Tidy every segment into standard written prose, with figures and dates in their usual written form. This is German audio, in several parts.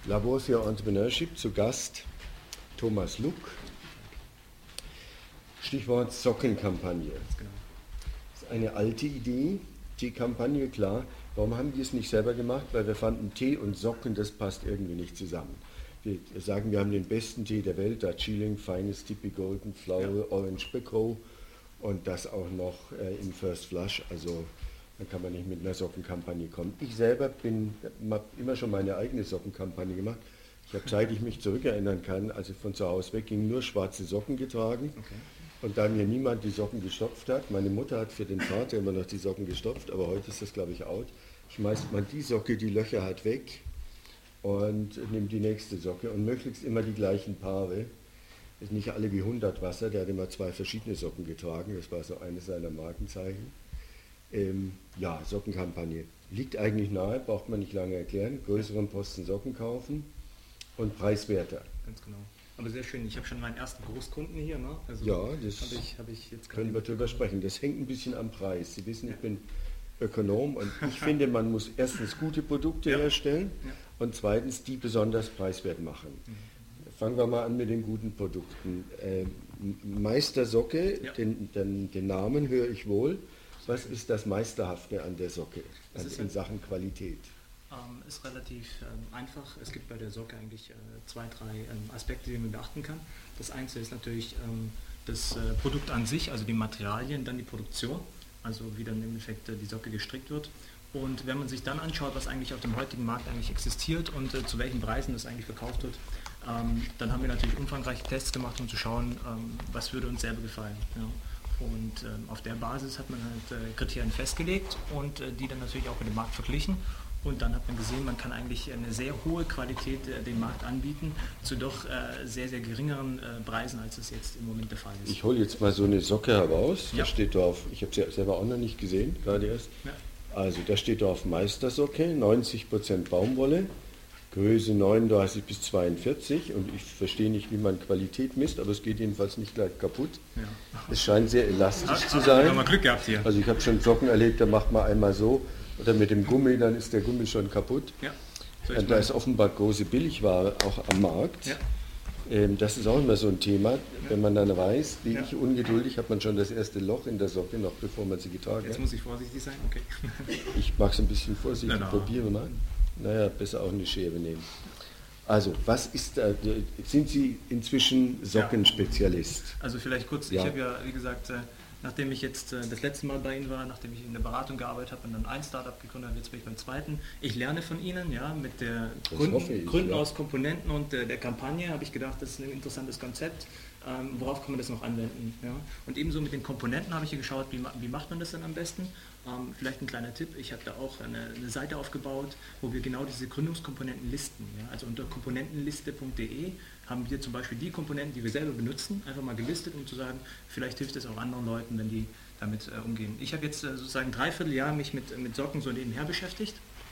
Labor für Entrepreneurship, zu Gast Thomas Luck. Stichwort Sockenkampagne. Das ist eine alte Idee, die Kampagne, klar. Warum haben die es nicht selber gemacht? Weil wir fanden, Tee und Socken, das passt irgendwie nicht zusammen. Wir sagen, wir haben den besten Tee der Welt, Darjeeling, feines Tippy Golden Flower, Orange Pekoe und das auch noch im First Flush, also dann kann man nicht mit einer Sockenkampagne kommen. Ich selber habe immer schon meine eigene Sockenkampagne gemacht. Ich habe, seit ich mich zurückerinnern kann, als ich von zu Hause wegging, nur schwarze Socken getragen. Okay. Und da mir niemand die Socken gestopft hat, meine Mutter hat für den Vater immer noch die Socken gestopft, aber heute ist das, glaube ich, out. Schmeißt man die Socke, die Löcher hat, weg und nimmt die nächste Socke und möglichst immer die gleichen Paare. Ist nicht alle wie 100 Wasser, der hat immer 2 verschiedene Socken getragen, das war so eines seiner Markenzeichen. Ja, Sockenkampagne. Liegt eigentlich nahe, braucht man nicht lange erklären. Größeren Posten Socken kaufen und preiswerter. Ganz genau. Aber sehr schön, ich habe schon meinen ersten Großkunden hier. Ne? Also ja, das hab ich jetzt können wir drüber sprechen. Das hängt ein bisschen am Preis. Sie wissen, ich bin Ökonom und ich finde, man muss erstens gute Produkte herstellen und zweitens die besonders preiswert machen. Fangen wir mal an mit den guten Produkten. Meistersocke, den Namen höre ich wohl. Was ist das Meisterhafte an der Socke, in Sachen Qualität? Ist relativ einfach. Es gibt bei der Socke eigentlich 2, 3 Aspekte, die man beachten kann. Das eine ist natürlich das Produkt an sich, also die Materialien, dann die Produktion, also wie dann im Endeffekt die Socke gestrickt wird. Und wenn man sich dann anschaut, was eigentlich auf dem heutigen Markt eigentlich existiert und zu welchen Preisen das eigentlich verkauft wird, dann haben wir natürlich umfangreiche Tests gemacht, um zu schauen, was würde uns selber gefallen. Ja. Und auf der Basis hat man halt Kriterien festgelegt und die dann natürlich auch mit dem Markt verglichen. Und dann hat man gesehen, man kann eigentlich eine sehr hohe Qualität dem Markt anbieten, zu doch sehr, sehr geringeren Preisen, als es jetzt im Moment der Fall ist. Ich hole jetzt mal so eine Socke heraus, da steht drauf, ich habe sie selber auch noch nicht gesehen, gerade erst. Ja. Also da steht drauf Meistersocke, 90% Baumwolle, Größe 39 bis 42 und ich verstehe nicht, wie man Qualität misst, aber es geht jedenfalls nicht gleich kaputt. Ja. Es scheint sehr elastisch zu sein. Mal Glück gehabt hier. Also ich habe schon Socken erlebt, da macht man einmal so oder mit dem Gummi, dann ist der Gummi schon kaputt. Ja. Da ist offenbar große Billigware auch am Markt. Ja. Das ist auch immer so ein Thema, wenn man dann weiß, wie ich ungeduldig, hat man schon das erste Loch in der Socke, noch bevor man sie getragen hat. Jetzt muss ich vorsichtig sein, okay. Ich mache es ein bisschen vorsichtig, probiere mal. Naja, besser auch eine Schere nehmen. Also, was ist da, sind Sie inzwischen Sockenspezialist? Also vielleicht kurz, ich habe ja, wie gesagt, nachdem ich jetzt das letzte Mal bei Ihnen war, nachdem ich in der Beratung gearbeitet habe und dann ein Startup gegründet habe, jetzt bin ich beim zweiten. Ich lerne von Ihnen, ja, mit der Gründen aus Komponenten und der Kampagne habe ich gedacht, das ist ein interessantes Konzept. Worauf kann man das noch anwenden? Ja? Und ebenso mit den Komponenten habe ich hier geschaut, wie macht man das denn am besten? Vielleicht ein kleiner Tipp, ich habe da auch eine Seite aufgebaut, wo wir genau diese Gründungskomponenten listen. Ja? Also unter komponentenliste.de haben wir zum Beispiel die Komponenten, die wir selber benutzen, einfach mal gelistet, um zu sagen, vielleicht hilft es auch anderen Leuten, wenn die damit umgehen. Ich habe jetzt sozusagen 3/4 Jahr mich mit Socken so nebenher beschäftigt.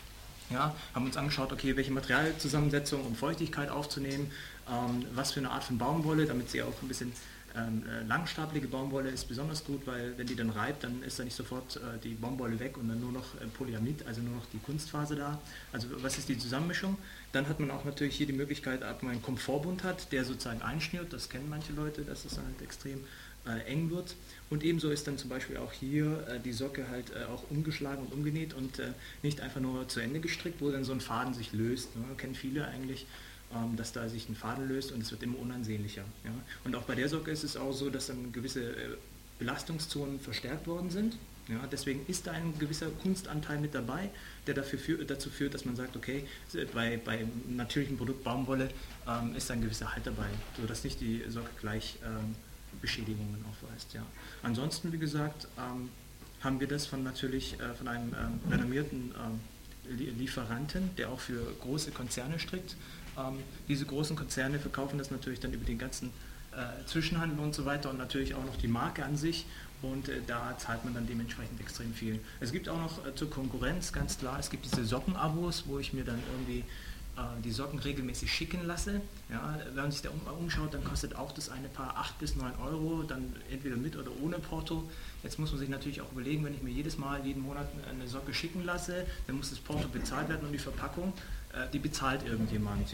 Ja, haben uns angeschaut, okay, welche Materialzusammensetzung und Feuchtigkeit aufzunehmen, was für eine Art von Baumwolle, damit sie auch ein bisschen langstapelige Baumwolle ist besonders gut, weil wenn die dann reibt, dann ist da nicht sofort die Baumwolle weg und dann nur noch Polyamid, also nur noch die Kunstfaser da. Also was ist die Zusammenmischung? Dann hat man auch natürlich hier die Möglichkeit, ob man einen Komfortbund hat, der sozusagen einschnürt, das kennen manche Leute, dass es halt extrem eng wird. Und ebenso ist dann zum Beispiel auch hier die Socke halt auch umgeschlagen und umgenäht und nicht einfach nur zu Ende gestrickt, wo dann so ein Faden sich löst. Ne? Kennen viele eigentlich, dass da sich ein Faden löst und es wird immer unansehnlicher. Ja? Und auch bei der Socke ist es auch so, dass dann gewisse Belastungszonen verstärkt worden sind. Ja, deswegen ist da ein gewisser Kunstanteil mit dabei, der dazu führt, dass man sagt, okay, bei natürlichem Produkt Baumwolle ist da ein gewisser Halt dabei, sodass nicht die Socke gleich Beschädigungen aufweist. Ja. Ansonsten, wie gesagt, haben wir das von einem renommierten Lieferanten, der auch für große Konzerne strickt. Diese großen Konzerne verkaufen das natürlich dann über den ganzen Zwischenhandel und so weiter und natürlich auch noch die Marke an sich und da zahlt man dann dementsprechend extrem viel. Es gibt auch noch zur Konkurrenz, ganz klar, es gibt diese Sockenabos, wo ich mir dann irgendwie die Socken regelmäßig schicken lasse. Ja, wenn man sich da umschaut, dann kostet auch das eine Paar 8 bis 9 Euro, dann entweder mit oder ohne Porto. Jetzt muss man sich natürlich auch überlegen, wenn ich mir jeden Monat eine Socke schicken lasse, dann muss das Porto bezahlt werden und die Verpackung, die bezahlt irgendjemand.